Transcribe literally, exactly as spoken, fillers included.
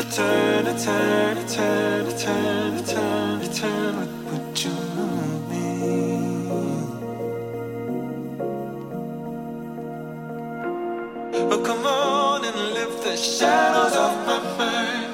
Turn, a turn, a turn, a turn, a turn, a turn. What would you mean? Oh, come on and lift the shadows off my mind.